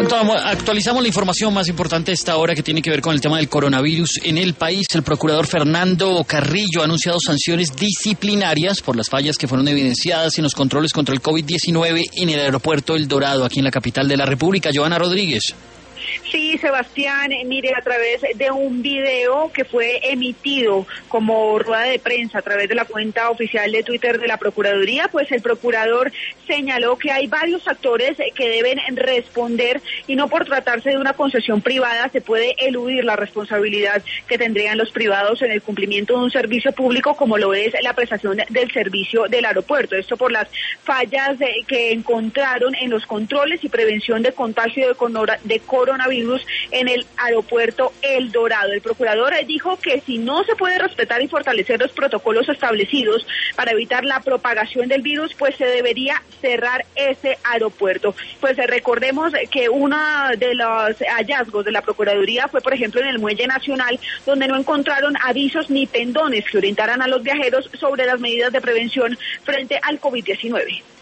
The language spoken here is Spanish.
Actualizamos la información más importante a esta hora que tiene que ver con el tema del coronavirus en el país. El procurador Fernando Carrillo ha anunciado sanciones disciplinarias por las fallas que fueron evidenciadas en los controles contra el COVID-19 en el aeropuerto El Dorado, aquí en la capital de la República. Johanna Rodríguez. Sí, Sebastián, mire, a través de un video que fue emitido como rueda de prensa a través de la cuenta oficial de Twitter de la Procuraduría, pues el procurador señaló que hay varios actores que deben responder y no por tratarse de una concesión privada se puede eludir la responsabilidad que tendrían los privados en el cumplimiento de un servicio público como lo es la prestación del servicio del aeropuerto. Esto por las fallas que encontraron en los controles y prevención de contagio de coronavirus en el aeropuerto El Dorado. El procurador dijo que si no se puede respetar y fortalecer los protocolos establecidos para evitar la propagación del virus, pues se debería cerrar ese aeropuerto. Pues recordemos que uno de los hallazgos de la Procuraduría fue, por ejemplo, en el Muelle Nacional, donde no encontraron avisos ni pendones que orientaran a los viajeros sobre las medidas de prevención frente al COVID-19.